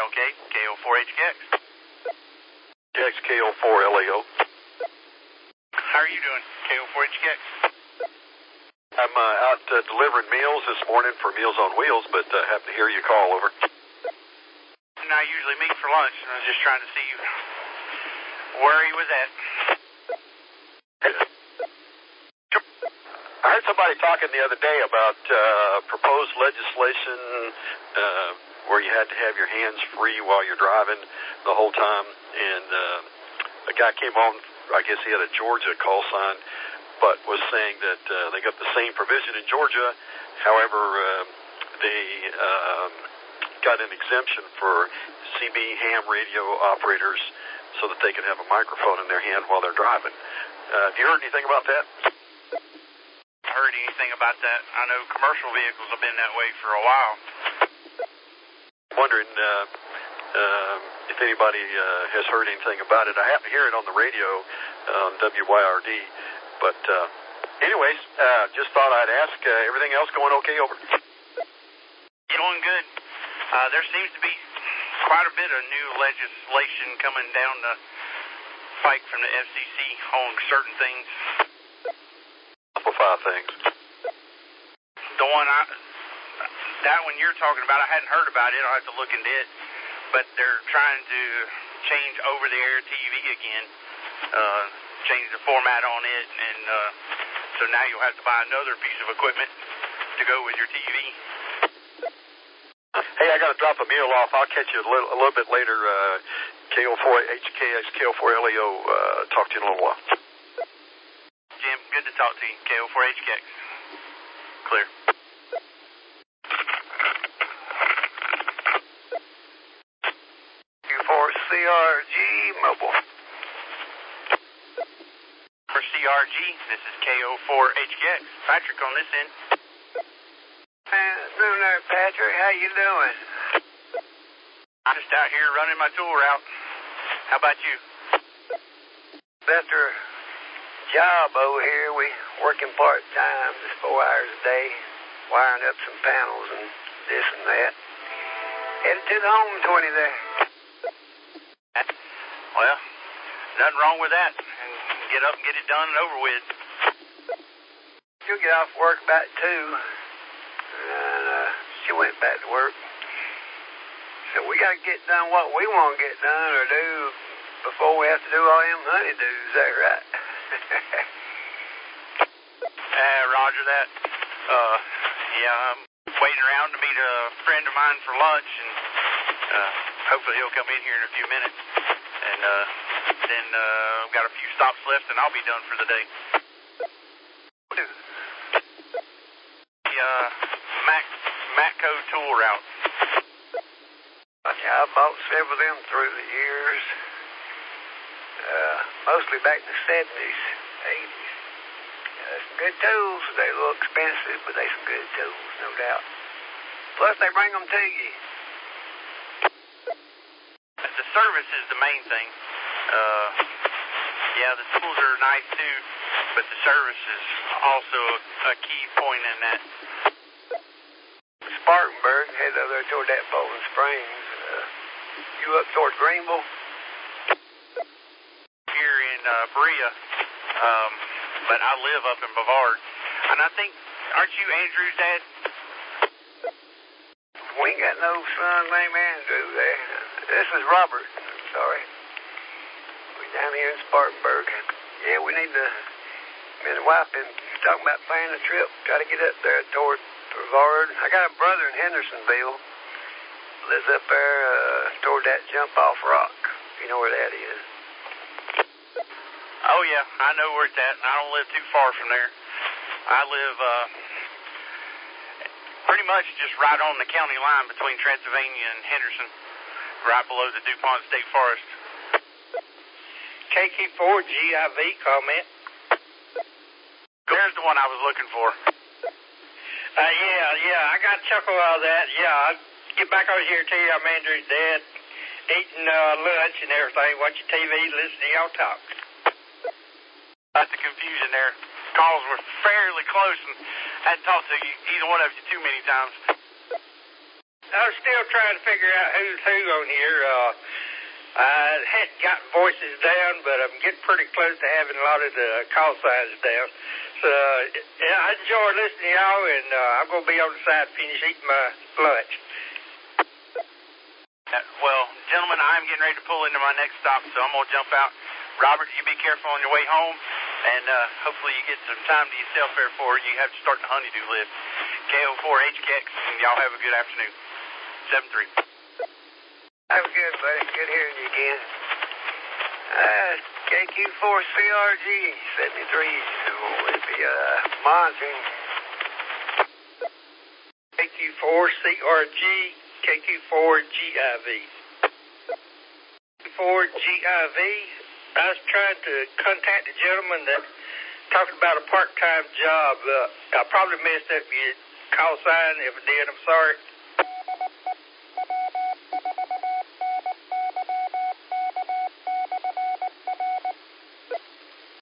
Okay, KO4HKX. KO4LAO. How are you doing, KO4HKX? I'm out delivering meals this morning for Meals on Wheels, but happen to hear you call, over. And I usually meet for lunch, and I was just trying to see where he was at. I heard somebody talking the other day about proposed legislation where you had to have your hands free while you're driving the whole time, and a guy came on, I guess he had a Georgia call sign, but was saying that they got the same provision in Georgia. However, they got an exemption for CB ham radio operators so that they could have a microphone in their hand while they're driving. Have you heard anything about that? Heard anything about that? I know commercial vehicles have been that way for a while. Wondering if anybody has heard anything about it. I happen to hear it on the radio on WYRD. But anyways, just thought I'd ask, everything else going okay, over? Going good. There seems to be quite a bit of new legislation coming down the pike from the FCC on certain things. Simplify things. The one that one you're talking about, I hadn't heard about it. I'll have to look into it. But they're trying to change over-the-air TV again, change the format on it, and so now you'll have to buy another piece of equipment to go with your TV. Hey, I got to drop a meal off. I'll catch you a little bit later. KO4HKX, KO4LAO. Talk to you in a little while. Jim, good to talk to you. KO4HKX. Clear. Q4CRG Mobile. For CRG, this is KO4HKX. Patrick on this end. Afternoon there, Patrick. How you doing? I'm just out here running my tool route. How about you? Better job over here. We working part-time, just 4 hours a day, wiring up some panels and this and that. Headed to the home 20 there. Well, nothing wrong with that. And get up and get it done and over with. She'll get off work about 2. And she went back to work. So we got to get done what we want to get done or do before we have to do all them honeydews. Is that right? Roger that. Yeah, I'm waiting around to meet a friend of mine for lunch, and hopefully he'll come in here in a few minutes. And then I've got a few stops left, and I'll be done for the day. Matco tool route. Yeah, I bought several of them through the years. Mostly back in the 70s, 80s. Some good tools. They a little expensive, but they some good tools, no doubt. Plus, they bring them to you. The service is the main thing. Yeah, the tools are nice too, but the service is also a key point in that. Spartanburg, head over there toward that Bowling Springs. You up toward Greenville? Here in Berea, but I live up in Bavard. And I think, aren't you Andrew's dad? We ain't got no son named Andrew there. This is Robert. Sorry. We're down here in Spartanburg. Yeah, we need to, me and the wife been talking about planning a trip. Try to get up there toward Brevard. I got a brother in Hendersonville. Lives up there toward that Jump Off Rock. You know where that is? Oh, yeah. I know where it's at. I don't live too far from there. I live pretty much just right on the county line between Transylvania and Henderson, right below the DuPont State Forest. KQ4GIV comment. There's the one I was looking for. Yeah, I got a chuckle out of that. Yeah, I'll get back over here and tell you I'm Andrew's dad, eating lunch and everything, watching TV, listening to y'all talk. That's the confusion there. Calls were fairly close, and I hadn't talked to either one of you too many times. I'm still trying to figure out who's who on here. I hadn't gotten voices down, but I'm getting pretty close to having a lot of the call signs down. So, yeah, I enjoy listening to y'all, and I'm going to be on the side finish eating my lunch. Well, gentlemen, I'm getting ready to pull into my next stop, so I'm going to jump out. Robert, you be careful on your way home, and hopefully you get some time to yourself there before you have to start the honeydew list. KO4HKX, and y'all have a good afternoon. 7-3. I'm good, buddy. Good hearing you again. KQ4CRG 73. So it'd be monitoring. KQ4CRG, KQ4GIV. KQ4GIV. I was trying to contact the gentleman that talking about a part-time job. I probably messed up your call sign. If I did, I'm sorry.